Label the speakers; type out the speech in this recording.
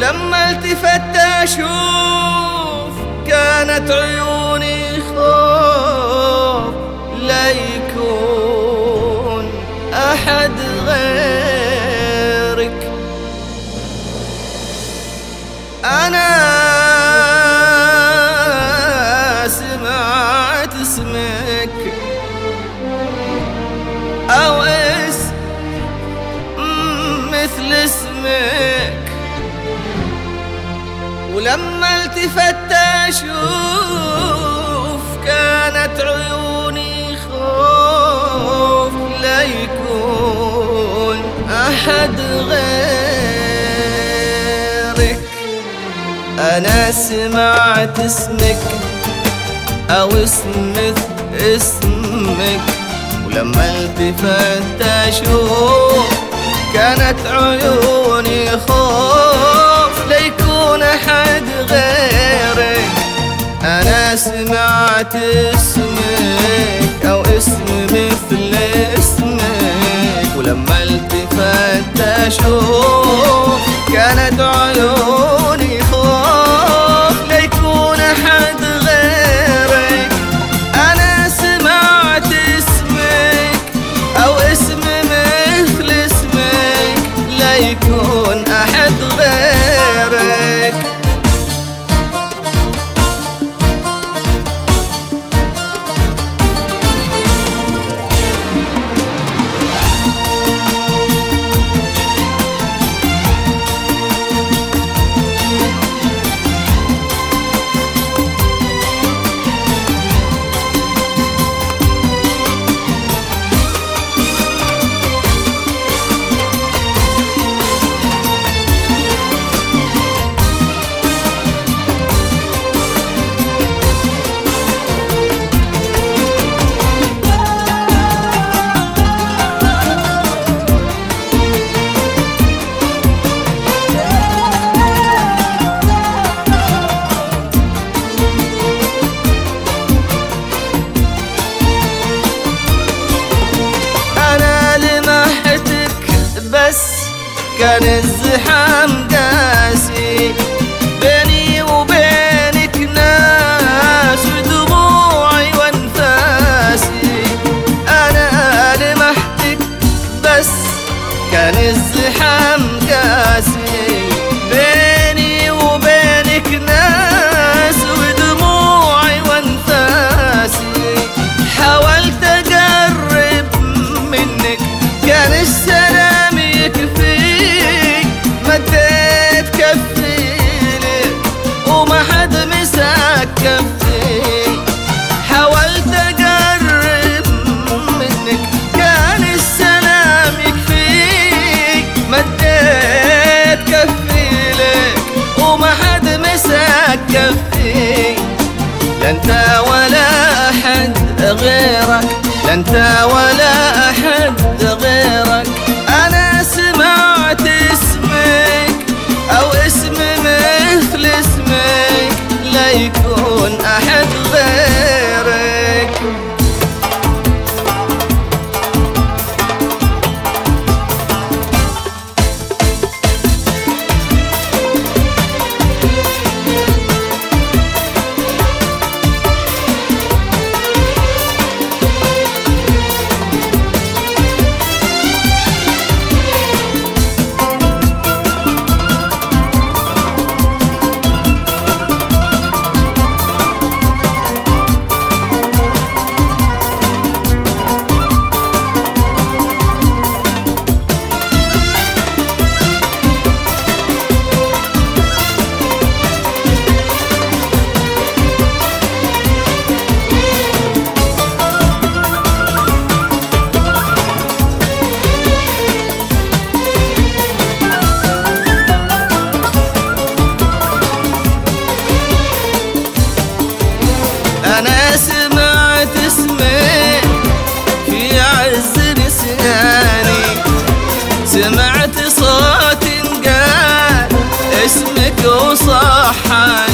Speaker 1: ولما التفت أشوف كانت عيوني خوف لا يكون أحد غيرك. أنا سمعت اسمك أو اسم مثل اسمك، ولما التفت أشوف كانت عيوني خوف لا يكون أحد غيرك. أنا سمعت اسمك أو اسم مثل اسمك، ولما التفت أشوف كانت عيوني خوف لا يكون أحد غيرك. أنا سمعت اسمك أو اسم مثل اسمك، ولما التفت أشوف كانت عيوني خوف لا يكون أحد غيرك. أنا سمعت اسمك أو اسم مثل اسمك لا يكون أحد غيرك. كان الزحام قاسي بيني وبينك ناس ودموعي وانفاسي. أنا لمحتك بس كان الزحام قاسي بيني وبينك ناس ودموعي وانفاسي. حاولت أقرب منك كان السلام يكفيك، مديت كفي لك وما حد مسك كفي. حاولت أقرب منك كان السلام يكفيك، مديت كفي لك وما حد مسك كفي. لا انت ولا أحد غيرك، لا انت ولا أحد غيرك. أنا سمعت اسمك أو اسم مثل اسمك لا يكون أحد غيرك. أنا سمعت اسمك في عز نسياني، سمعت صوت قال اسمك وصحاني.